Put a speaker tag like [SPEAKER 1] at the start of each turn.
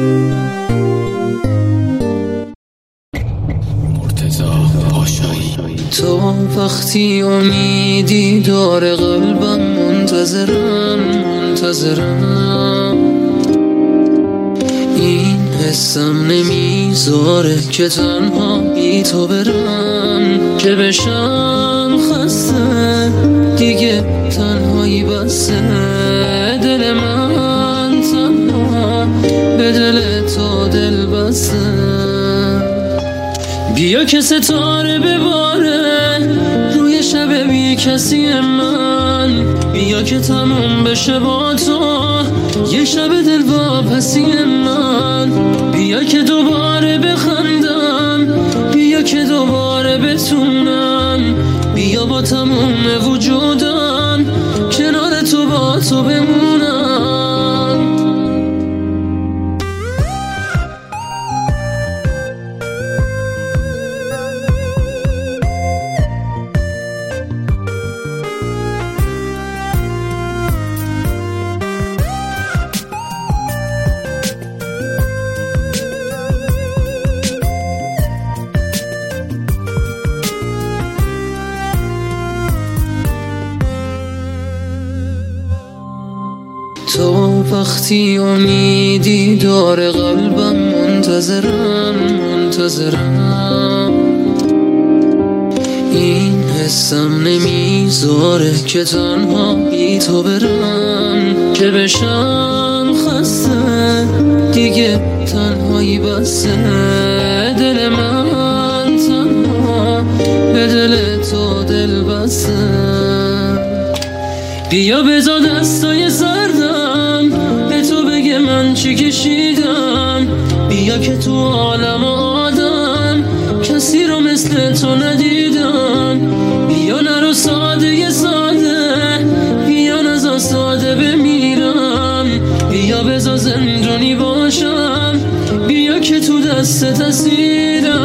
[SPEAKER 1] تو وقتی امیدی داره قلبم منتظرم این حسم نمیذاره که تنها بی تو برم، که بشم خسته دیگه تنهایی بسه. دل من تنها به دل تو دل بسته. بیا که ستاره بباره روی شب بی کسی من، بیا که تموم بشه با تو یه شب دل واپسی من. بیا که دوباره بخندم، بیا که دوباره بتونم، بیا با تموم وجودم کنار تو با تو بمونم. تو وقتی امیدی داره قلبم منتظرم این حسم نمیذاره که تنها بی تو برم، که بشم خسته دیگه تنهایی بسه. دل من تنها به دل تو دل بسته. بیا بزا دستای سردم به تو بگه من چی کشیدم، بیا که تو عالم و آدم کسی رو مثل تو ندیدم. بیا نرو ساده بیا نزا ساده بمیرم، بیا بزا زندونی باشم، بیا که تو دستت اسیرم.